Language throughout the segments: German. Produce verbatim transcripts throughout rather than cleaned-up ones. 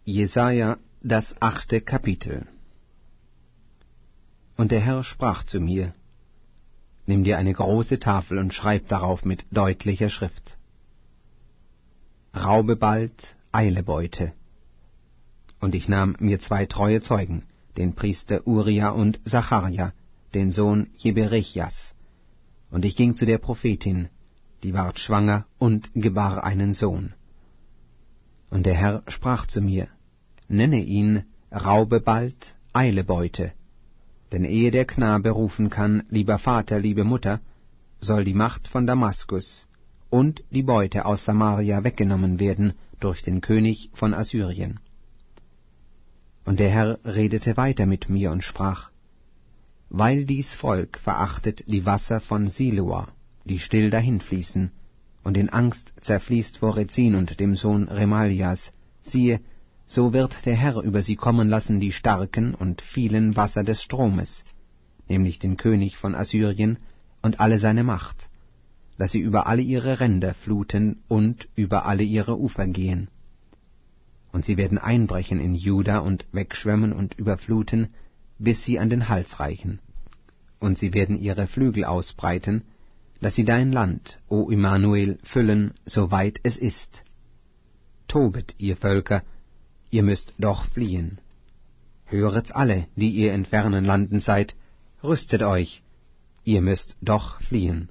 Jesaja, das achte Kapitel. Und der Herr sprach zu mir: Nimm dir eine große Tafel und schreib darauf mit deutlicher Schrift: Raube bald, eile Beute. Und ich nahm mir zwei treue Zeugen, den Priester Uria und Zacharja, den Sohn Jeberechias, und ich ging zu der Prophetin, die ward schwanger und gebar einen Sohn. Und der Herr sprach zu mir: Nenne ihn Raube bald, eile Beute. Denn ehe der Knabe rufen kann, lieber Vater, liebe Mutter, soll die Macht von Damaskus und die Beute aus Samaria weggenommen werden durch den König von Assyrien. Und der Herr redete weiter mit mir und sprach: Weil dies Volk verachtet die Wasser von Siloa, die still dahinfließen, und in Angst zerfließt vor Rezin und dem Sohn Remalias, siehe, so wird der Herr über sie kommen lassen die starken und vielen Wasser des Stromes, nämlich den König von Assyrien und alle seine Macht, dass sie über alle ihre Ränder fluten und über alle ihre Ufer gehen. Und sie werden einbrechen in Juda und wegschwemmen und überfluten, bis sie an den Hals reichen. Und sie werden ihre Flügel ausbreiten, dass sie dein Land, o Immanuel, füllen, soweit es ist. Tobet, ihr Völker, ihr müsst doch fliehen. Höret's alle, die ihr in fernen Landen seid, rüstet euch, ihr müsst doch fliehen.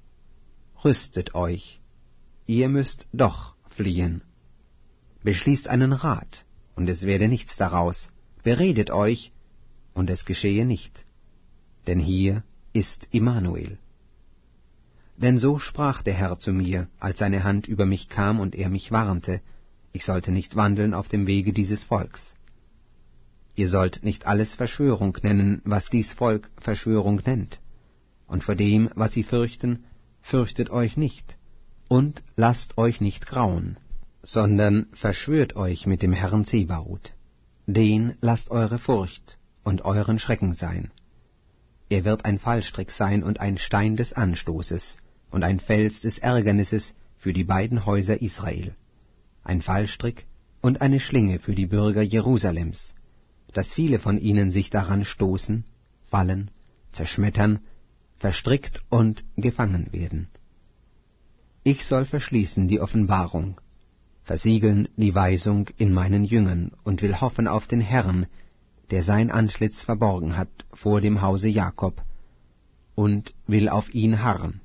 Rüstet euch, ihr müsst doch fliehen. Beschließt einen Rat, und es werde nichts daraus. Beredet euch, und es geschehe nicht. Denn hier ist Immanuel. Denn so sprach der Herr zu mir, als seine Hand über mich kam und er mich warnte, ich sollte nicht wandeln auf dem Wege dieses Volks. Ihr sollt nicht alles Verschwörung nennen, was dies Volk Verschwörung nennt. Und vor dem, was sie fürchten, fürchtet euch nicht, und lasst euch nicht grauen, sondern verschwört euch mit dem Herrn Zebaoth. Den lasst eure Furcht und euren Schrecken sein. Er wird ein Fallstrick sein und ein Stein des Anstoßes und ein Fels des Ärgernisses für die beiden Häuser Israel, ein Fallstrick und eine Schlinge für die Bürger Jerusalems, dass viele von ihnen sich daran stoßen, fallen, zerschmettern, verstrickt und gefangen werden. Ich soll verschließen die Offenbarung, versiegeln die Weisung in meinen Jüngern und will hoffen auf den Herrn, der sein Antlitz verborgen hat vor dem Hause Jakob, und will auf ihn harren.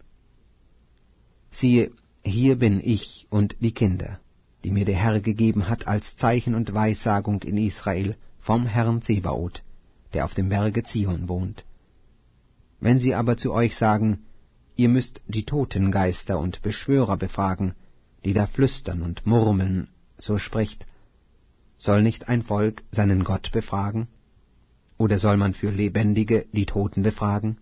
Siehe, hier bin ich und die Kinder, die mir der Herr gegeben hat als Zeichen und Weissagung in Israel vom Herrn Zebaoth, der auf dem Berge Zion wohnt. Wenn sie aber zu euch sagen, ihr müsst die Totengeister und Beschwörer befragen, die da flüstern und murmeln, so spricht: Soll nicht ein Volk seinen Gott befragen? Oder soll man für Lebendige die Toten befragen?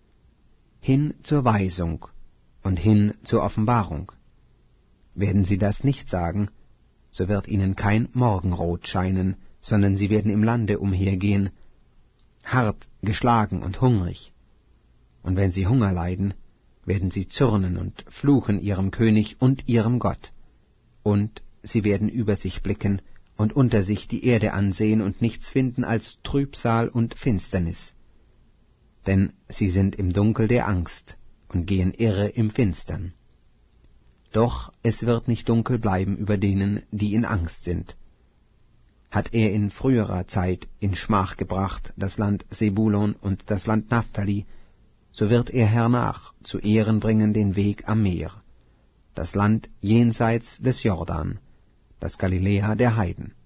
Hin zur Weisung und hin zur Offenbarung. Werden sie das nicht sagen, so wird ihnen kein Morgenrot scheinen, sondern sie werden im Lande umhergehen, hart, geschlagen und hungrig. Und wenn sie Hunger leiden, werden sie zürnen und fluchen ihrem König und ihrem Gott. Und sie werden über sich blicken und unter sich die Erde ansehen und nichts finden als Trübsal und Finsternis. Denn sie sind im Dunkel der Angst und gehen irre im Finstern. Doch es wird nicht dunkel bleiben über denen, die in Angst sind. Hat er in früherer Zeit in Schmach gebracht das Land Sebulon und das Land Naphtali, so wird er hernach zu Ehren bringen den Weg am Meer, das Land jenseits des Jordan, das Galiläa der Heiden.